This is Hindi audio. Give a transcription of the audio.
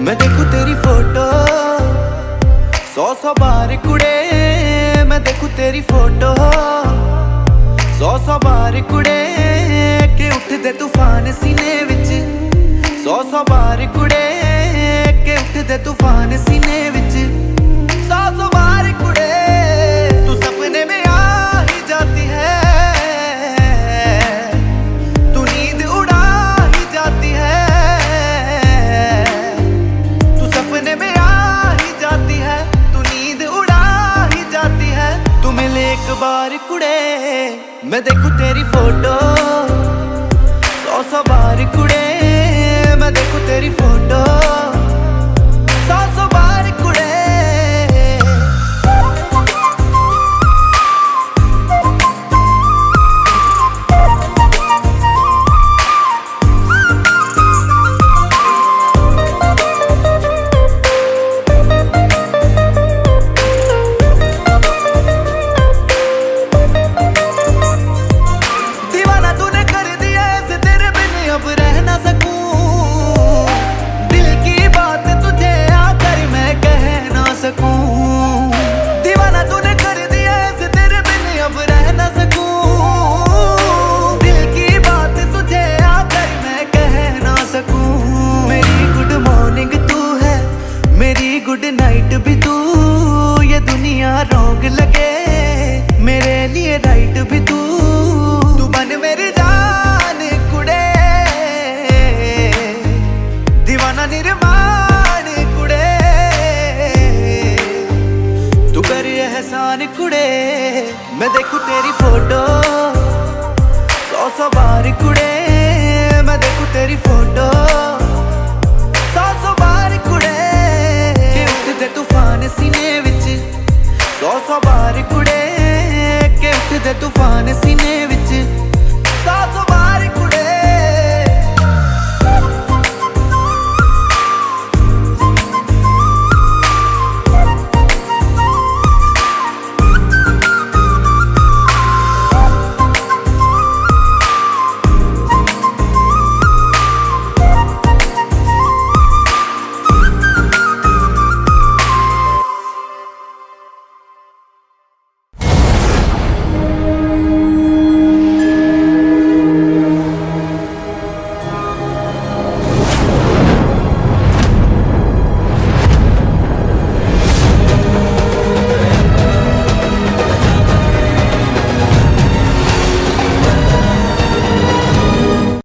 मैं देखूं तेरी फोटो 100 बार कुड़े। मैं देखूं तेरी फोटो 100 बार कुड़े के उठदे तूफान सीने विच। 100 बार कुड़े के उठदे तूफान सीने विच। 100 बार कुड़े तू सपने में आ ही जाती है। तू नींद उड़ा ही जाती है। तू सपने में आ ही जाती है। तू नींद उड़ा ही जाती है। तू मिले एक बार कुड़े मैं देखूं तेरी फोटो